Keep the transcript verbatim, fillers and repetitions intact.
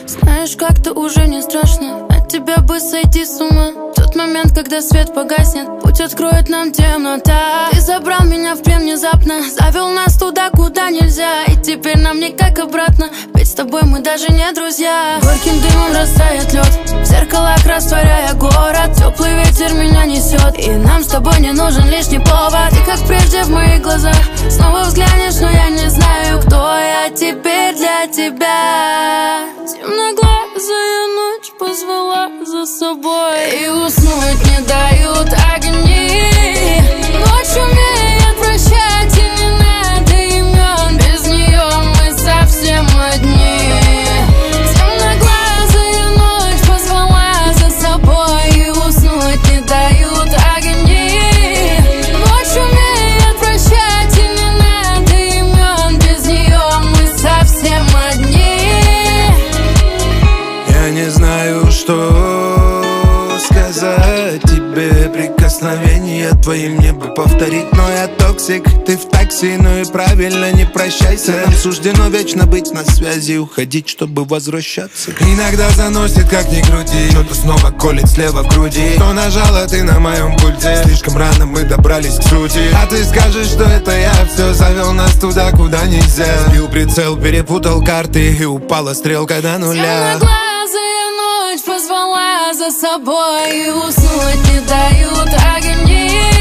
Знаешь, как-то уже не страшно, от тебя бы сойти с ума. Тот момент, когда свет погаснет, путь откроет нам темнота. Ты забрал меня в плен внезапно, завел нас туда, куда нельзя. И теперь нам никак обратно, ведь с тобой мы даже не друзья. Горьким дымом растает лед, в зеркалах растворяя город. Теплый ветер меня несет, и нам с тобой не нужен лишний повод. Ты как прежде в моих глазах, снова взглянешь, но я не знаю, кто я теперь для тебя. Темноглазая ночь позвала за собой, и уснуть не дают огни. Ночь умеет прощать, и не надо имен, без нее мы совсем одни. Темноглазая ночь позвала за собой, и уснуть не дают огни. Ночь умеет прощать, и не надо имен, без нее мы совсем одни. Я не знаю, что сказать тебе. Прикосновения твои мне бы повторить, но я токсик, ты в такси, ну и правильно, не прощайся. Нам суждено вечно быть на связи, уходить, чтобы возвращаться. Иногда заносит, как ни крути, что-то снова колет слева в груди. Что нажала ты на моем пульте, слишком рано мы добрались к сути. А ты скажешь, что это я все завел нас туда, куда нельзя. Сбил прицел, перепутал карты, и упала стрелка до нуля. Темноглазая ночь позвала за собой, и уснуть не дают огни.